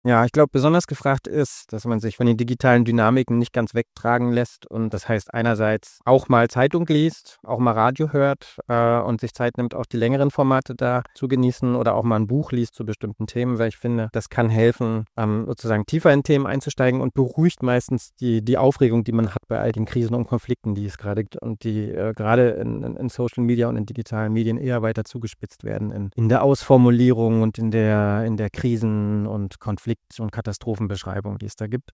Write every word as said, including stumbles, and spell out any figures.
Ja, ich glaube, besonders gefragt ist, dass man sich von den digitalen Dynamiken nicht ganz wegtragen lässt und das heißt einerseits auch mal Zeitung liest, auch mal Radio hört, äh, und sich Zeit nimmt, auch die längeren Formate da zu genießen oder auch mal ein Buch liest zu bestimmten Themen, weil ich finde, das kann helfen, ähm, sozusagen tiefer in Themen einzusteigen und beruhigt meistens die die Aufregung, die man hat bei all den Krisen und Konflikten, die es gerade gibt und die, äh, grade in in in Social Media und in digitalen Medien eher weiter zugespitzt werden in in der Ausformulierung und in der in der Krisen und Konflikt und Katastrophenbeschreibung, die es da gibt.